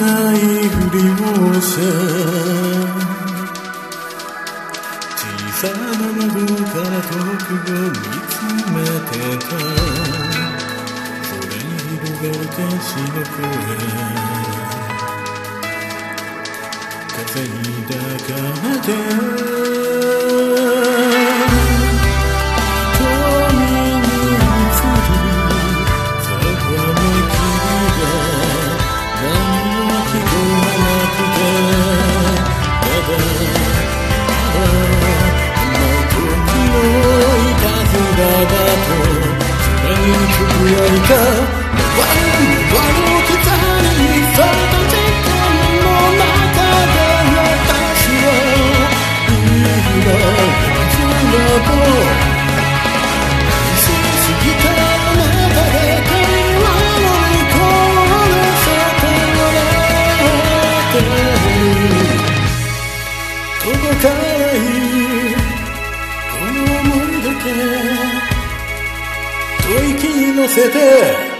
ないふりをして小さな窓から遠くを見つめてたそれに広がる天使の声風に抱かれて届かないこの想いだけ吐息に乗せて